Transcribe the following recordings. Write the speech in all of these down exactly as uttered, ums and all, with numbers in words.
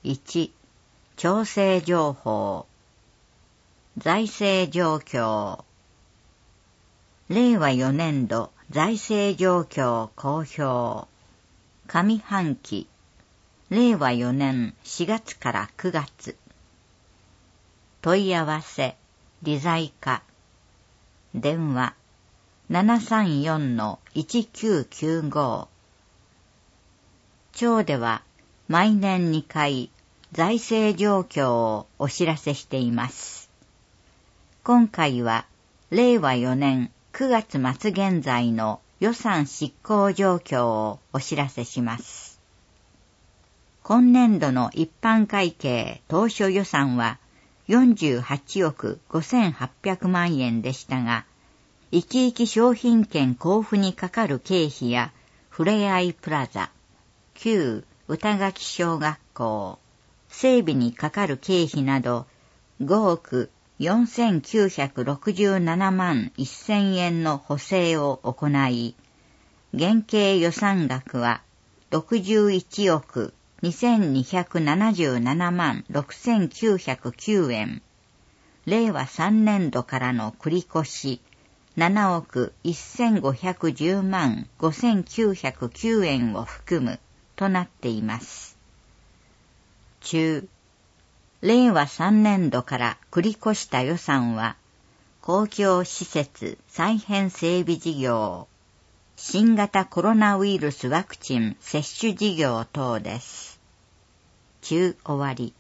いち、調整情報。財政状況。れいわよねんど財政状況公表。上半期。れいわよねんしがつからくがつ。問い合わせ、理財課。電話、ななさんよんのいちきゅうきゅうご。庁では毎年にかい財政状況をお知らせしています。今回はれいわよねんくがつ末現在の予算執行状況をお知らせします。今年度の一般会計当初予算はよんじゅうはちおくごせんはっぴゃくまんえんでしたが、いきいき商品券交付にかかる経費やふれあいプラザ、旧歌垣小学校、整備にかかる経費などごおくよんせんきゅうひゃくろくじゅうななまんせんえんの補正を行い、現計予算額はろくじゅういちおくにせんにひゃくななじゅうななまんろくせんきゅうひゃくきゅうえん、れいわさんねんどからの繰越ななおくせんごひゃくじゅうまんごせんきゅうひゃくきゅうえんを含むとなっています。中、れいわさんねんどから繰り越した予算は、公共施設再編整備事業、新型コロナウイルスワクチン接種事業等です。中終わり。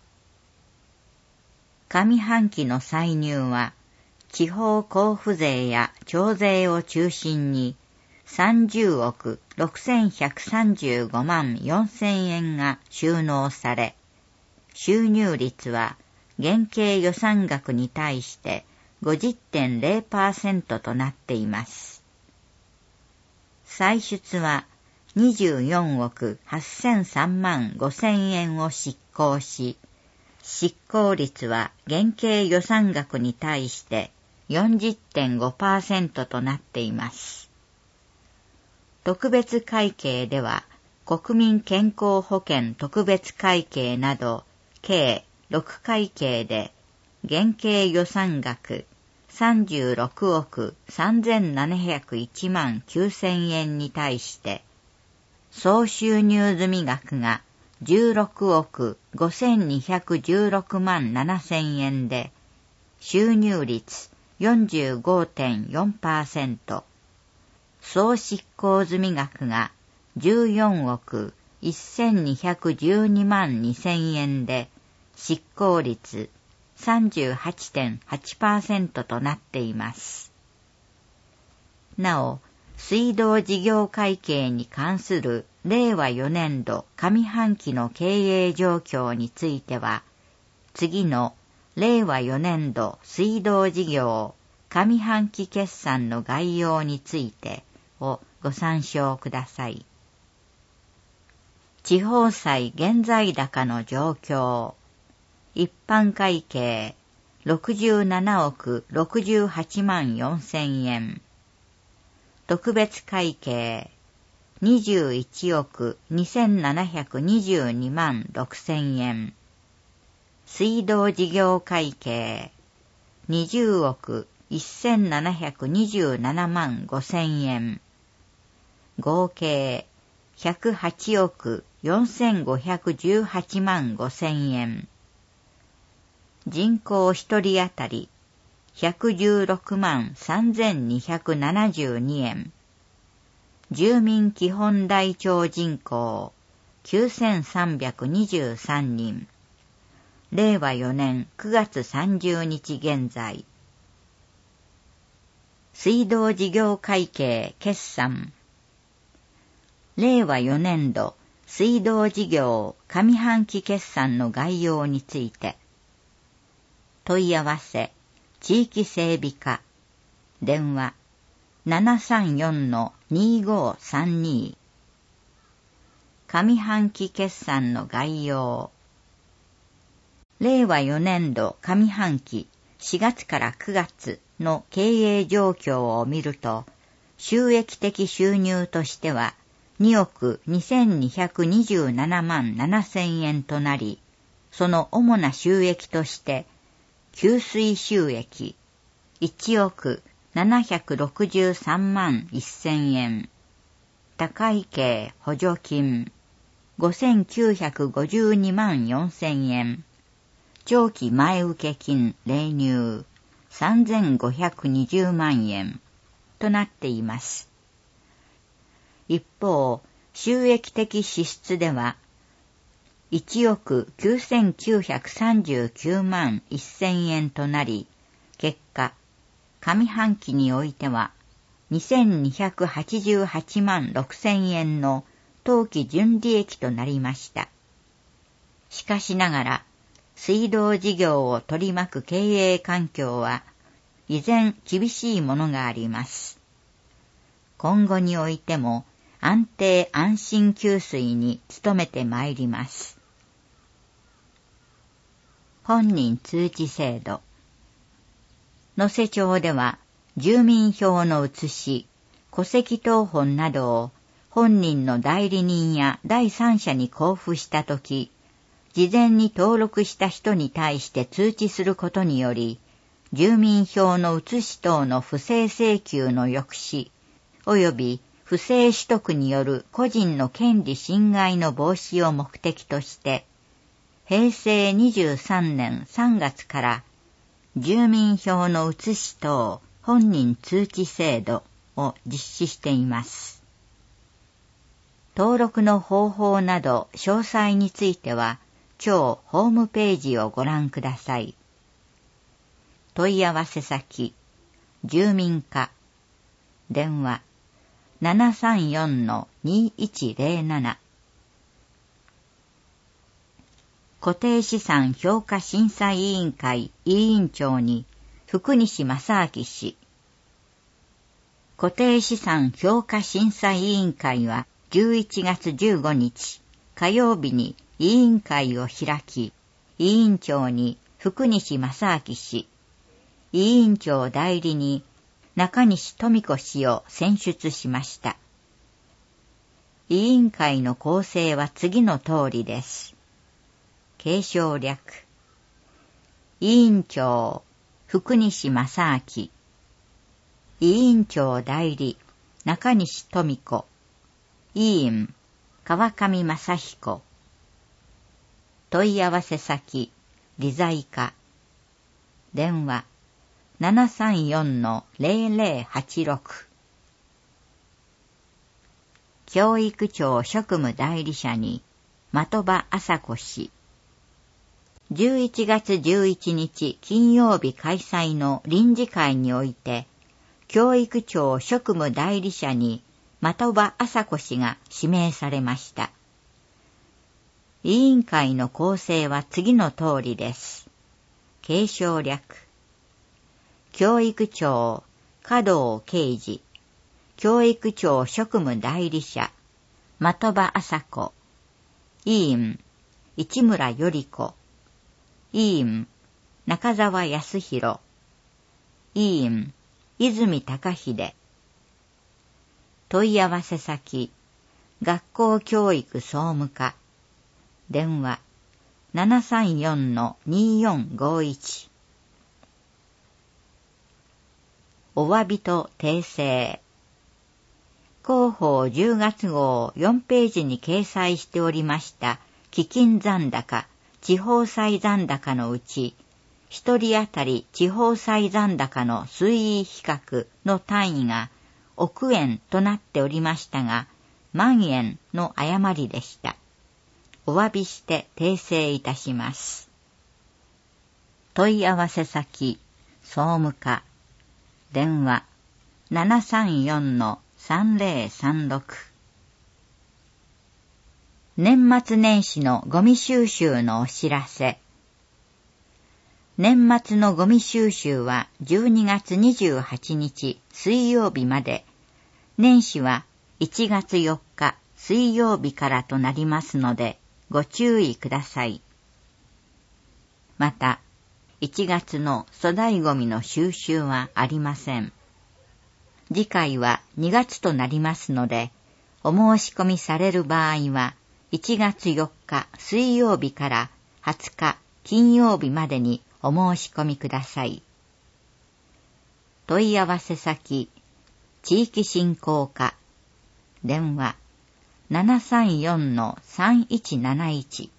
上半期の歳入は、地方交付税や徴税を中心にさんじゅうおくろくせんひゃくさんじゅうごまんよんせんえんが収納され、収入率は現計予算額に対して ごじゅってんれいパーセント となっています。歳出はにじゅうよんおくはっせんさんまんごせんえんを執行し、執行率は現計予算額に対して よんじゅってんごパーセント となっています。特別会計では国民健康保険特別会計など計ろくかいけいで現計予算額さんじゅうろくおくさんぜんななひゃくいちまんきゅうせんえんに対して総収入済み額がじゅうろくおくごせんにひゃくじゅうろくまんななせんえんで収入率 よんじゅうごてんよんパーセント、総執行済み額がじゅうよんおくせんにひゃくじゅうにまんにせんえんで執行率 さんじゅうはちてんはちパーセント となっています。なお、水道事業会計に関するれいわよねんど上半期の経営状況については、次のれいわよねんど水道事業上半期決算の概要についてをご参照ください。地方債現在高の状況。一般会計ろくじゅうななおくろくじゅうはちまんよんせんえん。特別会計にじゅういちおくにせんななひゃくにじゅうにまんろくせんえん。水道事業会計にじゅうおくせんななひゃくにじゅうななまんごせんえん。合計ひゃくはちおくよんせんごひゃくじゅうはちまんごせんえん。人口一人当たりひゃくじゅうろくまんさんぜんにひゃくななじゅうにえん。住民基本台帳人口きゅうせんさんびゃくにじゅうさんにん。れいわよねんくがつさんじゅうにち現在。水道事業会計決算。れいわよねんど水道事業上半期決算の概要について。問い合わせ、地域整備課。電話、ななさんよんのにごさんに。上半期決算の概要。れいわよねんど上半期しがつからくがつの経営状況を見ると、収益的収入としてはにおくにせんにひゃくにじゅうななまんななせんえんとなり、 その主な収益として、給水収益いちおくななひゃくろくじゅうさんまんせんえん、他会計補助金ごせんきゅうひゃくごじゅうにまんよんせんえん、長期前請金例入さんぜんごひゃくにじゅうまんえんとなっています。一方、収益的支出ではいちおくきゅうせんきゅうひゃくさんじゅうきゅうまんせんえんとなり、結果、上半期においてはにせんにひゃくはちじゅうはちまんろくせんえんの当期純利益となりました。しかしながら、水道事業を取り巻く経営環境は依然厳しいものがあります。今後においても安定安心給水に努めてまいります。本人通知制度。能勢町では住民票の写し、戸籍謄本などを本人の代理人や第三者に交付したとき、事前に登録した人に対して通知することにより、住民票の写し等の不正請求の抑止、及び不正取得による個人の権利侵害の防止を目的として、へいせいにじゅうさんねんさんがつから住民票の写し等本人通知制度を実施しています。登録の方法など詳細については、町ホームページをご覧ください。問い合わせ先、住民課、電話ななさんよんのにいちゼロなな。固定資産評価審査委員会委員長に福西正明氏。固定資産評価審査委員会はじゅういちがつじゅうごにち火曜日に委員会を開き、委員長に福西正明氏、委員長代理に中西富子氏を選出しました。委員会の構成は次の通りです。継承略。委員長、福西正明。委員長代理、中西富子。委員、川上正彦。問い合わせ先、理財課。電話、ななさんよんのゼロゼロはちろく。教育庁職務代理者に、的場麻子氏。じゅういちがつじゅういちにち金曜日開催の臨時会において、教育庁職務代理者に的場麻子氏が指名されました。委員会の構成は次の通りです。継承略。教育庁加藤啓二、教育庁職務代理者的場麻子。委員市村より子。委員中澤康弘。委員泉高秀。問い合わせ先、学校教育総務課。電話ななさんよんのによんごいち。お詫びと訂正。広報じゅうがつ号よんページに掲載しておりました基金残高、地方債残高のうち、一人当たり地方債残高の推移比較の単位が億円となっておりましたが、万円の誤りでした。お詫びして訂正いたします。問い合わせ先、総務課。電話ななさんよんのさんゼロさんろく。年末年始のゴミ収集のお知らせ。年末のゴミ収集はじゅうにがつにじゅうはちにち水曜日まで、年始はいちがつよっか水曜日からとなりますのでご注意ください。また、いちがつの粗大ゴミの収集はありません。次回はにがつとなりますので、お申し込みされる場合はいちがつよっか水曜日からはつか金曜日までにお申し込みください。問い合わせ先、地域振興課、電話 ななさんよんのさんいちなないち。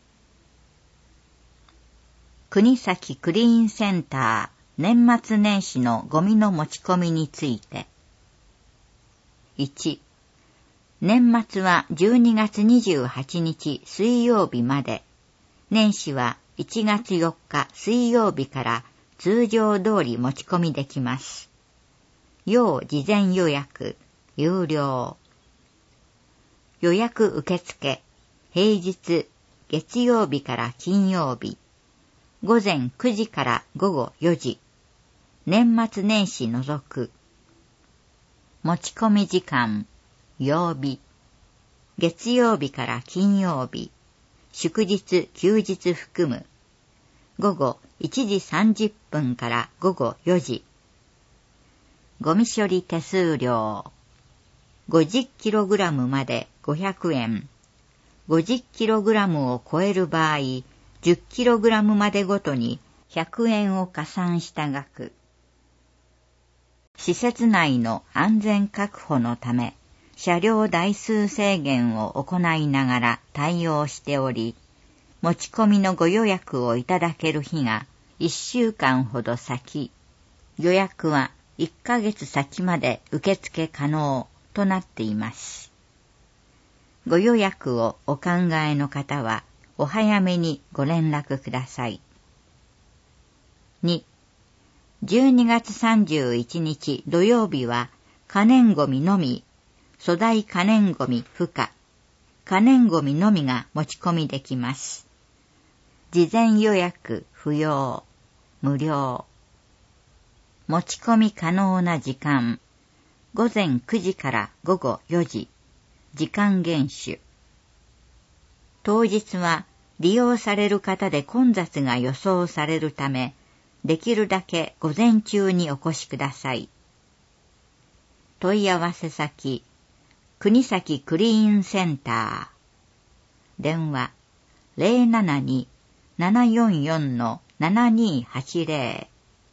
国崎クリーンセンター年末年始のゴミの持ち込みについて。いち、年末はじゅうにがつにじゅうはちにち水曜日まで、年始はいちがつよっか水曜日から通常通り持ち込みできます。要事前予約、有料。予約受付、平日、月曜日から金曜日、午前くじから午後よじ、年末年始除く。持ち込み時間、曜日、月曜日から金曜日、祝日休日含む、午後いちじさんじゅっぷんから午後よじ。ゴミ処理手数料、ごじゅっキログラムまでごひゃくえん、ごじゅっキログラムを超える場合、じゅっキログラムまでごとにひゃくえんを加算した額。施設内の安全確保のため、車両台数制限を行いながら対応しており、持ち込みのご予約をいただける日がいっしゅうかんほど先、予約はいっかげつ先まで受付可能となっています。ご予約をお考えの方はお早めにご連絡ください。に、じゅうにがつさんじゅういちにち土曜日は可燃ごみのみ、粗大可燃ごみ不可、可燃ごみのみが持ち込みできます。事前予約不要、無料。持ち込み可能な時間、午前くじから午後よじ、時間厳守。当日は利用される方で混雑が予想されるため、できるだけ午前中にお越しください。問い合わせ先、国崎クリーンセンター。電話 ゼロななに ななよんよん ななにはちゼロ。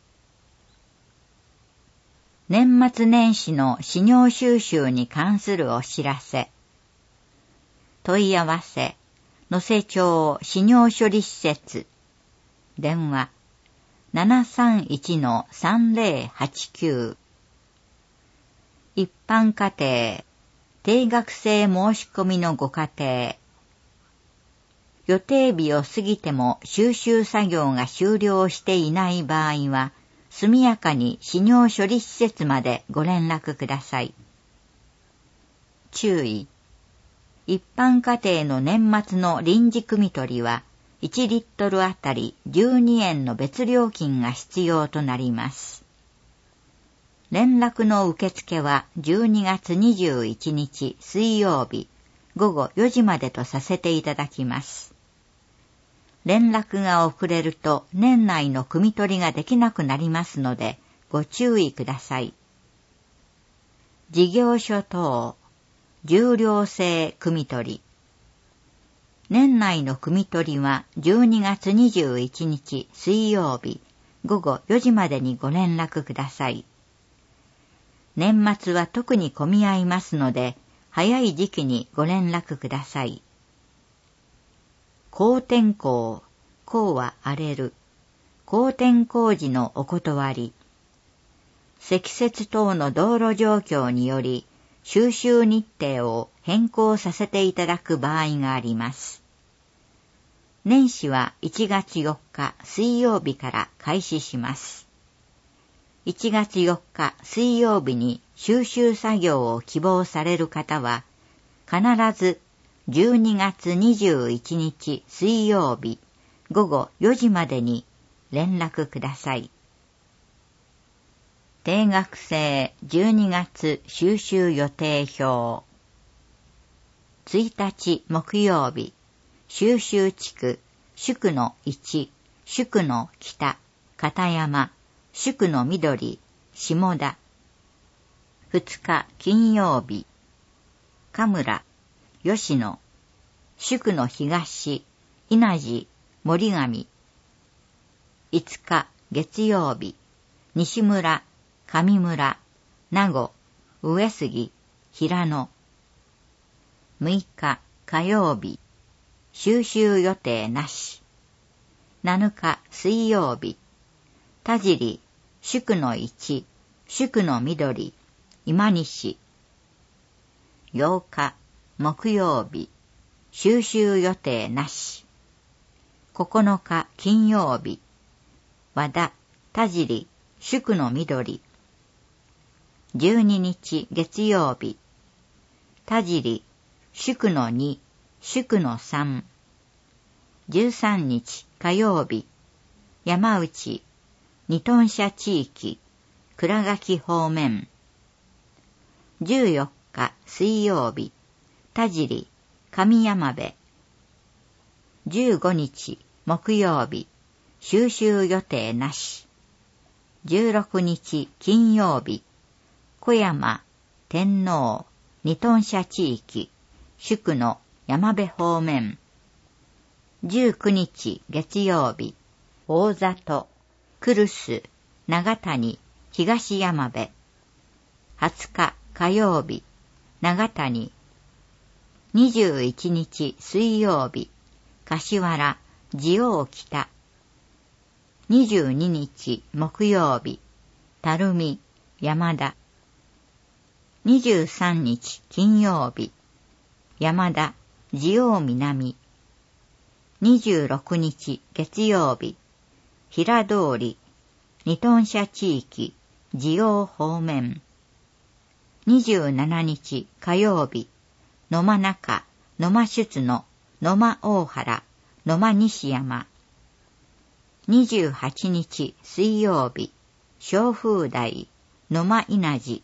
年末年始の資料収集に関するお知らせ。問い合わせ、能勢町資料処理施設。電話 ななさんいちのさんゼロはちきゅう。一般家庭、定額制申し込みのご家庭。予定日を過ぎても収集作業が終了していない場合は、速やかに資料処理施設までご連絡ください。注意。一般家庭の年末の臨時汲み取りはいちリットルあたりじゅうにえんの別料金が必要となります。連絡の受付はじゅうにがつにじゅういちにち水曜日午後よじまでとさせていただきます。連絡が遅れると年内の汲み取りができなくなりますのでご注意ください。事業所等、重量制汲み取り。年内の汲み取りはじゅうにがつにじゅういちにち水曜日午後よじまでにご連絡ください。年末は特に混み合いますので、早い時期にご連絡ください。荒天候、荒は荒れる。荒天工事のお断り。積雪等の道路状況により、収集日程を変更させていただく場合があります。年始はいちがつよっか水曜日から開始します。いちがつよっか水曜日に収集作業を希望される方は、必ずじゅうにがつにじゅういちにち水曜日午後よじまでに連絡ください。定額制じゅうにがつ収集予定表。いちにち木曜日、収集地区、宿のいち、宿の北、片山、宿の緑、下田。ふつか金曜日、神村、吉野、宿の東、稲地、 森上。いつか月曜日、西村、上村、名護、上杉、平野。むいか火曜日、収集予定なし。なのか水曜日、田尻、宿の一、宿の緑、今西。ようか木曜日、収集予定なし。ここのか金曜日、和田、田尻、宿の緑。じゅうににち月曜日、田尻、宿のに、宿のさん。じゅうさんにち火曜日、山内、二トン社地域、倉垣方面。じゅうよっか水曜日、田尻、上山部。じゅうごにち木曜日、収集予定なし。じゅうろくにち金曜日、小山、天皇、二トン社地域、宿の山部方面。じゅうくにち月曜日、大里、来栖、長谷、東山部。はつか火曜日、長谷。にじゅういちにち水曜日、柏原、地王北。にじゅうににち木曜日、垂水、山田。にじゅうさんにち金曜日、山田、地王南。にじゅうろくにち月曜日、平通り、二トン社地域、地王方面。にじゅうしちにち火曜日、野間中、野間出の、野間大原、野間西山。にじゅうはちにち水曜日、小風台、野間稲地。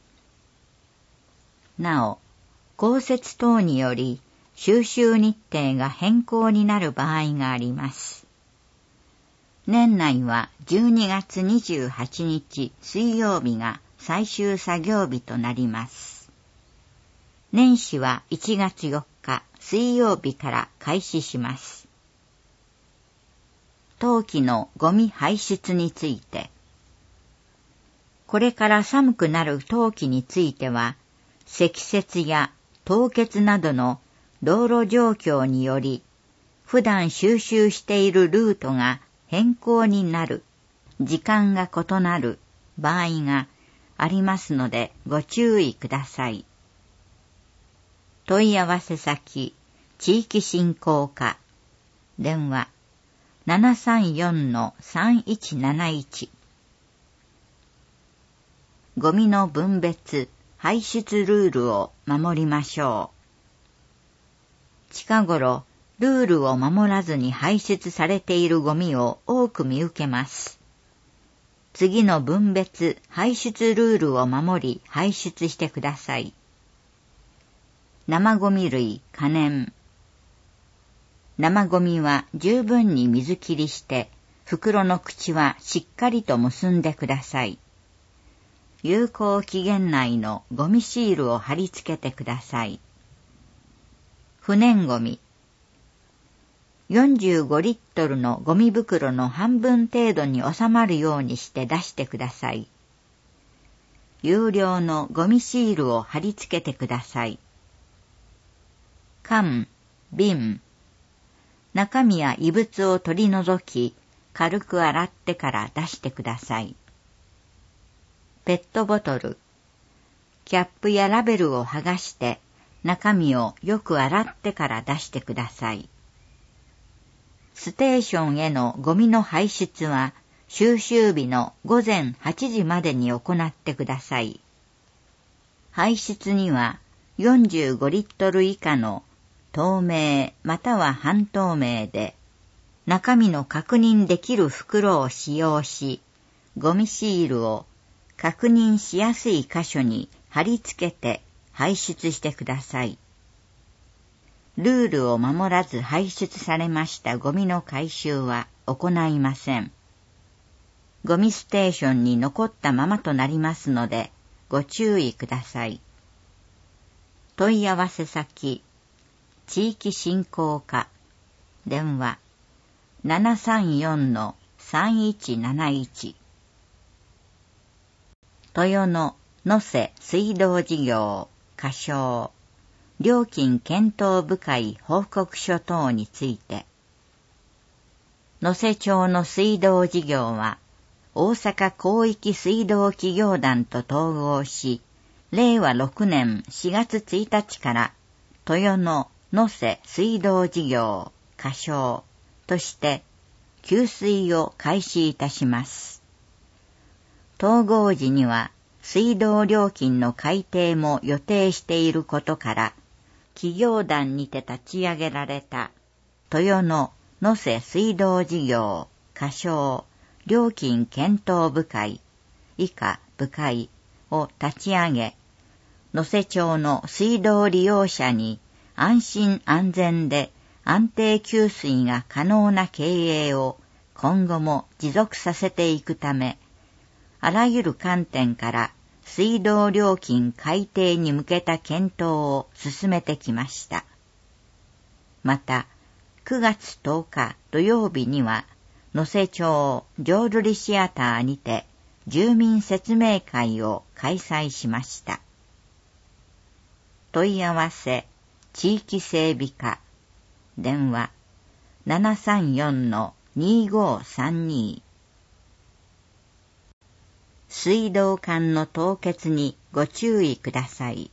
なお、降雪等により収集日程が変更になる場合があります。年内はじゅうにがつにじゅうはちにち水曜日が最終作業日となります。年始はいちがつよっか水曜日から開始します。冬季のゴミ排出について。これから寒くなる冬季については、積雪や凍結などの道路状況により、普段収集しているルートが変更になる、時間が異なる場合がありますのでご注意ください。問い合わせ先、地域振興課、電話 ななさんよんのさんいちなないち。ゴミの分別、排出ルールを守りましょう。近頃、ルールを守らずに排出されているゴミを多く見受けます。次の分別、排出ルールを守り排出してください。生ゴミ類、可燃。生ゴミは十分に水切りして、袋の口はしっかりと結んでください。有効期限内のゴミシールを貼り付けてください。不燃ゴミ。よんじゅうごリットルのゴミ袋の半分程度に収まるようにして出してください。有料のゴミシールを貼り付けてください。缶、瓶。中身や異物を取り除き、軽く洗ってから出してください。ペットボトル。キャップやラベルを剥がして中身をよく洗ってから出してください。ステーションへのゴミの排出は収集日のごぜんはちじまでに行ってください。排出にはよんじゅうごリットル以下の透明または半透明で中身の確認できる袋を使用し、ゴミシールを確認しやすい箇所に貼り付けて排出してください。ルールを守らず排出されましたゴミの回収は行いません。ゴミステーションに残ったままとなりますのでご注意ください。問い合わせ先、地域振興課、電話ななさんよんのさんいちなないち。豊野能勢水道事業仮称料金検討部会報告書等について、能勢町の水道事業は大阪広域水道企業団と統合し、れいわろくねんしがつついたちから豊野能勢水道事業仮称として給水を開始いたします。統合時には水道料金の改定も予定していることから、企業団にて立ち上げられた豊野能勢水道事業仮称料金検討部会以下部会を立ち上げ、能勢町の水道利用者に安心安全で安定給水が可能な経営を今後も持続させていくため、あらゆる観点から水道料金改定に向けた検討を進めてきました。また、くがつとおか土曜日には、能勢町浄瑠璃シアターにて住民説明会を開催しました。問い合わせ、地域整備課、電話、ななさんよんのにごさんに。水道管の凍結にご注意ください。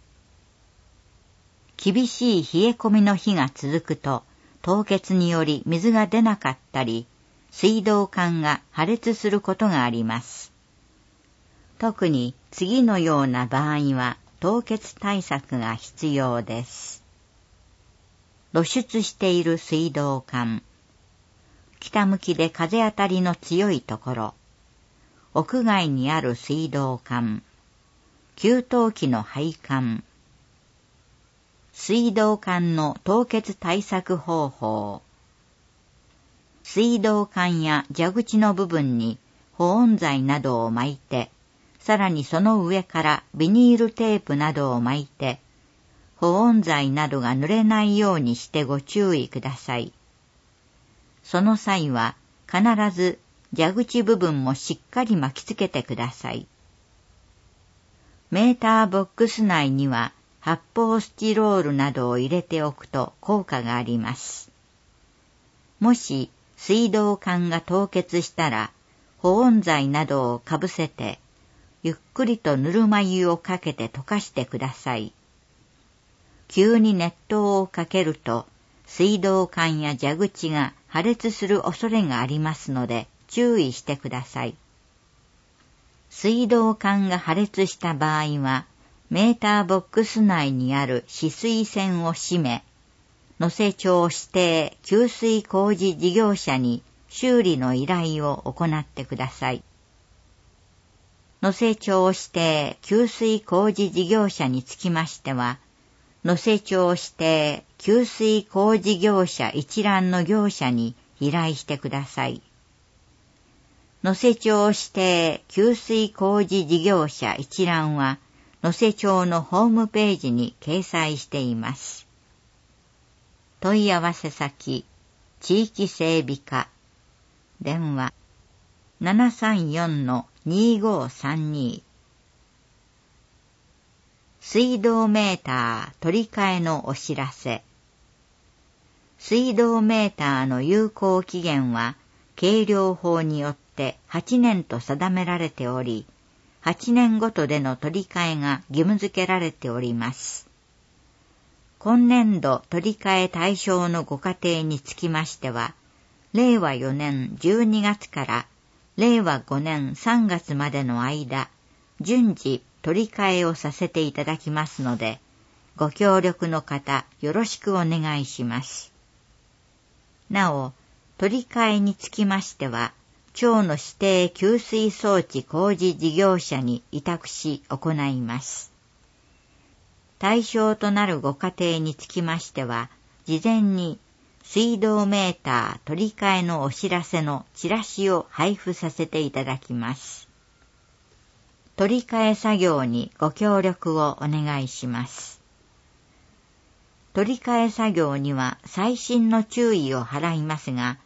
厳しい冷え込みの日が続くと、凍結により水が出なかったり、水道管が破裂することがあります。特に次のような場合は凍結対策が必要です。露出している水道管、北向きで風当たりの強いところ、屋外にある水道管、給湯器の配管、水道管の凍結対策方法、水道管や蛇口の部分に保温材などを巻いて、さらにその上からビニールテープなどを巻いて、保温材などが濡れないようにしてご注意ください。その際は必ず蛇口部分もしっかり巻きつけてください。メーターボックス内には発泡スチロールなどを入れておくと効果があります。もし水道管が凍結したら、保温材などをかぶせて、ゆっくりとぬるま湯をかけて溶かしてください。急に熱湯をかけると、水道管や蛇口が破裂する恐れがありますので、注意してください。水道管が破裂した場合は、メーターボックス内にある止水栓を閉め、能勢町指定給水工事事業者に修理の依頼を行ってください。能勢町指定給水工事事業者につきましては、能勢町指定給水工事業者一覧の業者に依頼してください。能勢町指定給水工事事業者一覧は、能勢町のホームページに掲載しています。問い合わせ先、地域整備課、電話、ななさんよんのにごさんに。水道メーター取り替えのお知らせ。水道メーターの有効期限は、計量法によってはちねんと定められており、はちねんごとでの取り替えが義務付けられております。今年度取り替え対象のご家庭につきましては、れいわよねんじゅうにがつかられいわごねんさんがつまでの間、順次取り替えをさせていただきますので、ご協力の方よろしくお願いします。なお、取り替えにつきましては、町の指定給水装置工事事業者に委託し行います。対象となるご家庭につきましては、事前に水道メーター取り替えのお知らせのチラシを配布させていただきます。取り替え作業にご協力をお願いします。取り替え作業には細心の注意を払いますが、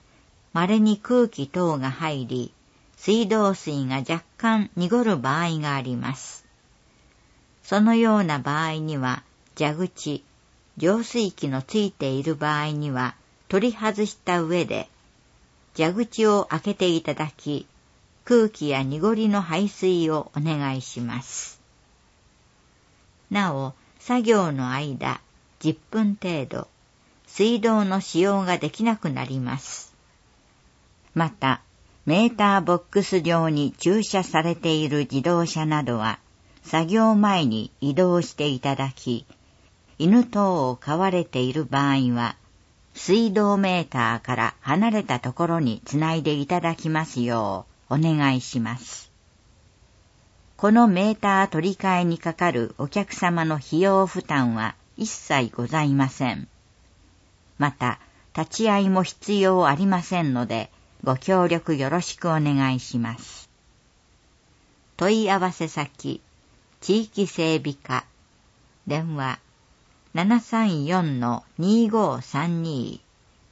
稀に空気等が入り、水道水が若干濁る場合があります。そのような場合には、蛇口、浄水器のついている場合には、取り外した上で、蛇口を開けていただき、空気や濁りの排水をお願いします。なお、作業の間、じゅっぷん程度、水道の使用ができなくなります。また、メーターボックス上に駐車されている自動車などは、作業前に移動していただき、犬等を飼われている場合は、水道メーターから離れたところにつないでいただきますようお願いします。このメーター取り替えにかかるお客様の費用負担は一切ございません。また、立ち会いも必要ありませんので、ご協力よろしくお願いします。問い合わせ先、地域整備課、電話、ななさんよんのにごさんに、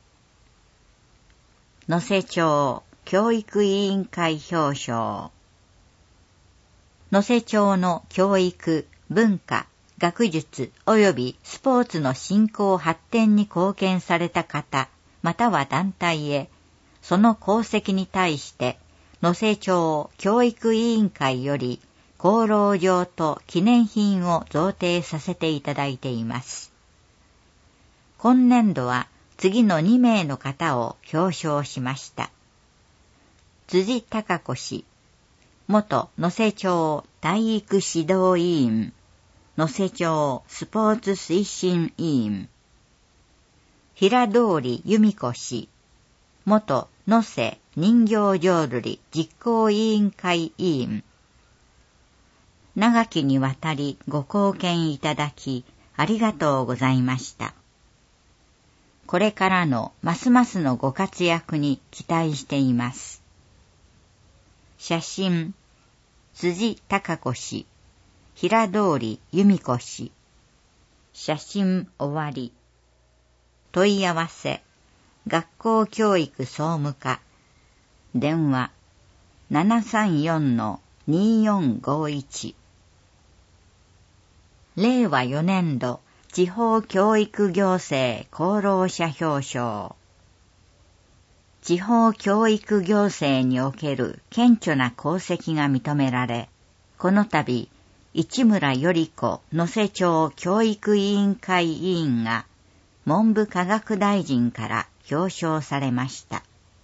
能勢町教育委員会表彰。能勢町の教育、文化、学術及びスポーツの振興発展に貢献された方、または団体へ、その功績に対して、能勢町教育委員会より、功労状と記念品を贈呈させていただいています。今年度は次のにめいの方を表彰しました。辻孝子氏、元能勢町体育指導委員、能勢町スポーツ推進委員。平通由美子氏、元能勢人形浄瑠璃実行委員会委員。長きにわたりご貢献いただきありがとうございました。これからのますますのご活躍に期待しています。写真、辻孝子氏、平通由美子氏。写真終わり。問い合わせ、学校教育総務課。電話、ななさんよんのによんごいち。れいわよねん度地方教育行政功労者表彰。地方教育行政における顕著な功績が認められ、この度、市村頼子能勢町教育委員会委員が文部科学大臣から表彰されました。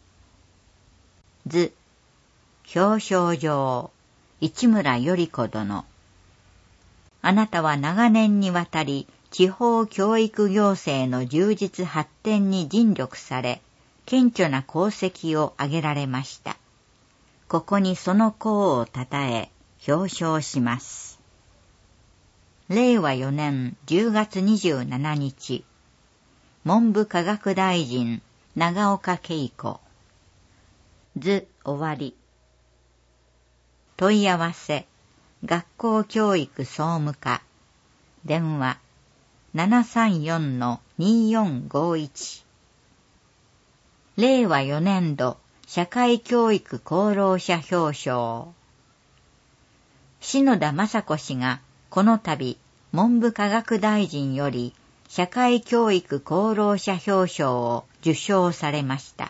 図、表彰状、市村頼子殿。あなたは長年にわたり地方教育行政の充実発展に尽力され、顕著な功績を挙げられました。ここにその功をたたえ、表彰します。れいわよねんじゅうがつにじゅうしちにち、文部科学大臣長岡恵子。図終わり。問い合わせ、学校教育総務課。電話、ななさんよんのによんごいち。れいわよねん度社会教育功労者表彰。篠田雅子氏がこの度文部科学大臣より社会教育功労者表彰を受賞されました。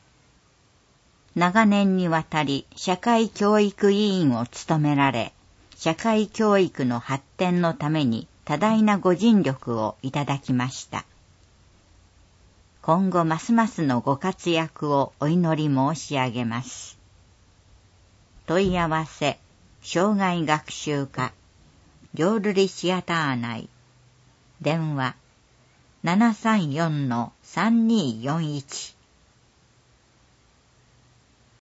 長年にわたり社会教育委員を務められ、社会教育の発展のために多大なご尽力をいただきました。今後ますますのご活躍をお祈り申し上げます。問い合わせ、障害学習課、浄瑠璃シアター内。電話、ななさんよんのさんにーよんいち。